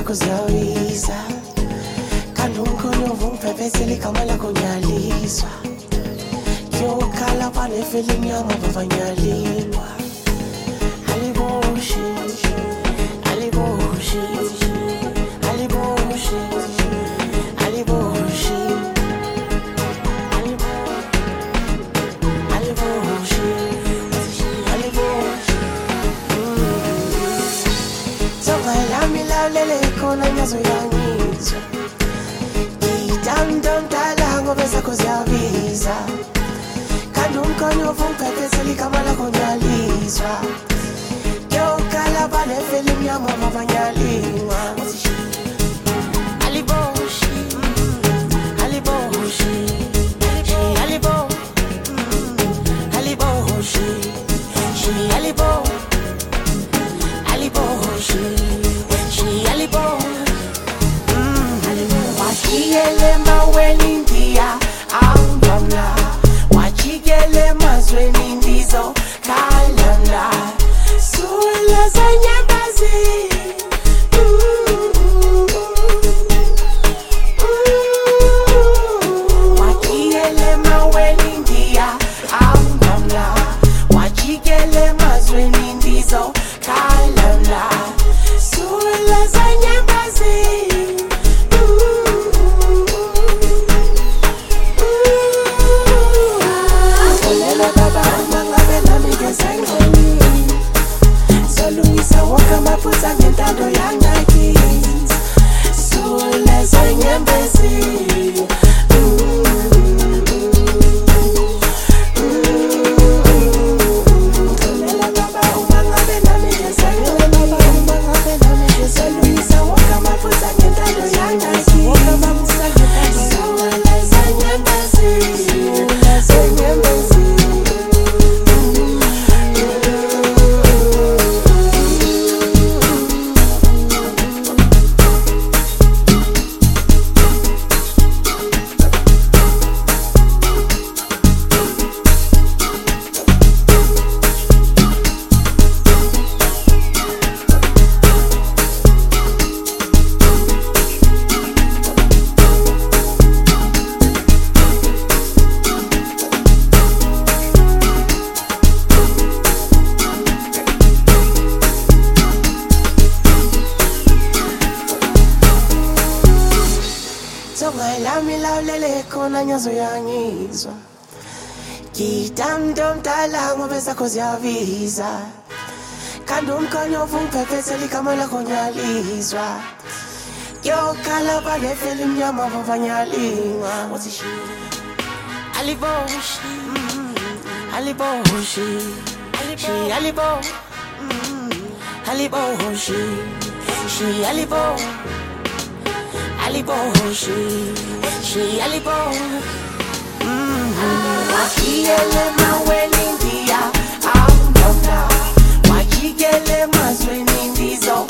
kuziyawiza kanti umkhonyovu ungiphephethe igama lakho ngiyalizwa kuyokhala banefeli mnyama bavanyalilwa aliboshi aliboshi aliboshi aliboshi aliboshi aliboshi Lami lalele khona ngiyazoyangizwa Ngidamdala ngoba zakho ziyabiza Kanti umkhonyovu ungiphephethe igama lakho ngiyalizwa Kuyokhala banefeli mnyama bavanyalilwa Aliboshi Aliboshi Aliboshi Aliboshi Wachigele maweni ndia ambamla Wachigele mazweni ndizo kalamla Sula za nyambazi Wachigele maweni ndia ambamla Wachigele mazweni ndizo kalamla Sula za nyambazi Solungisa wonke amaphutha ngentando yangakithi Sule zenyembezi Solungisa wonke amaphutha ngentando yangakithi Sule zenyembezi Lami lalele khona ngiyazoyangizwa Ngidamdala ngoba zakho ziyabiza Kanti umkhonyovu ungiphephethe igama lakho ngiyalizwa Kuyokhala banefeli mnyama bavanyalilwa Aliboshi Aliboshi Aliboshi Aliboshi Aliboshi Aliboshi, she alibo. Wachigele maweni ndia ambamla. Wachigele mazweni ndizo